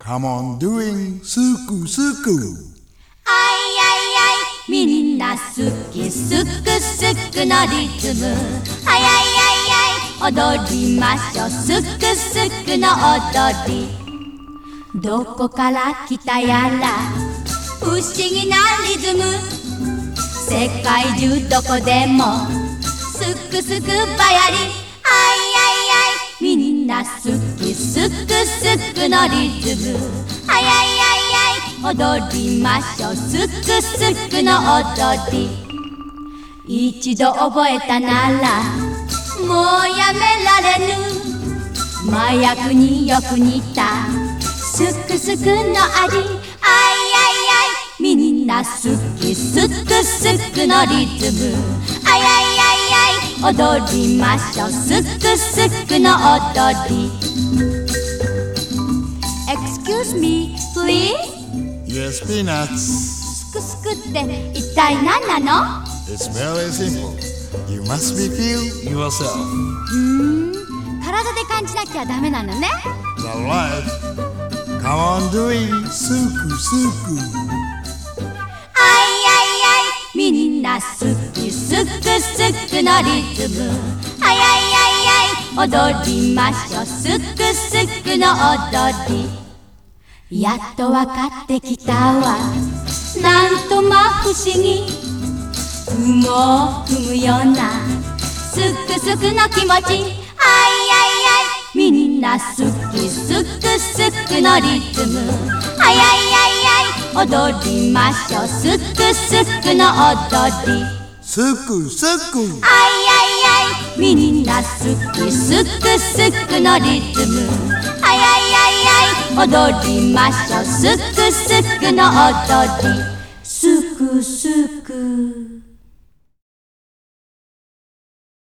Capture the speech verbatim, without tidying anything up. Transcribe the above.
Come on doing すくすく。 あいあいあいみんな好きすくすくのリズム。あいあいあいあい踊りましょうすくすくの踊り。どこから来たやら不思議なリズム。世界中どこでもすくすくばやり。あいあいあいみんな好きすくすくのリズム。あいあいあいあい踊りましょうすくすくの踊り。一度覚えたならもうやめられぬ。麻薬によく似たすくすくの味。あいあいあいみんな好きすくすくのリズム。あいあいあいあい踊りましょうすくすくの踊り。 Excuse me, please? Yes, peanuts. すくすくって一体何なの？ It's very simple. You must be feel yourself. うーん、体で感じなきゃダメなのね。 That's right. Come on doing すくすく。 あいあいあいみんな好きすくすくのリズム。あいあいあいあい踊りましょうすくすくの踊り。やっとわかってきたわなんとま不思議。雲を踏むようなすくすくの気持ち。あいあいあいみんな好きすくすくのリズム。あいあいあいあい踊りましょうすくすくの踊り。 すくすく。 あいあいあいみんな好きすくすくのリズム。あいあいあいあい踊りましょうすくすくの踊り。すくすく。